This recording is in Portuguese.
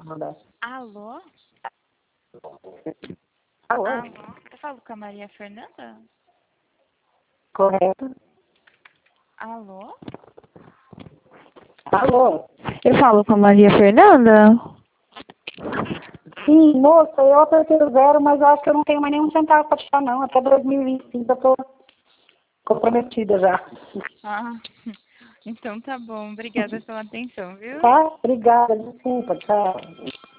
Alô? Alô? Alô? Eu falo com a Maria Fernanda? Correto. Alô? Alô? Eu falo com a Maria Fernanda? Sim, moça, eu apertei o zero, mas eu acho que eu não tenho mais nenhum centavo para tirar, não. Até 2025 eu tô comprometida já. Ah, então tá bom. Obrigada pela atenção, viu? Tá? Obrigada, desculpa, tchau.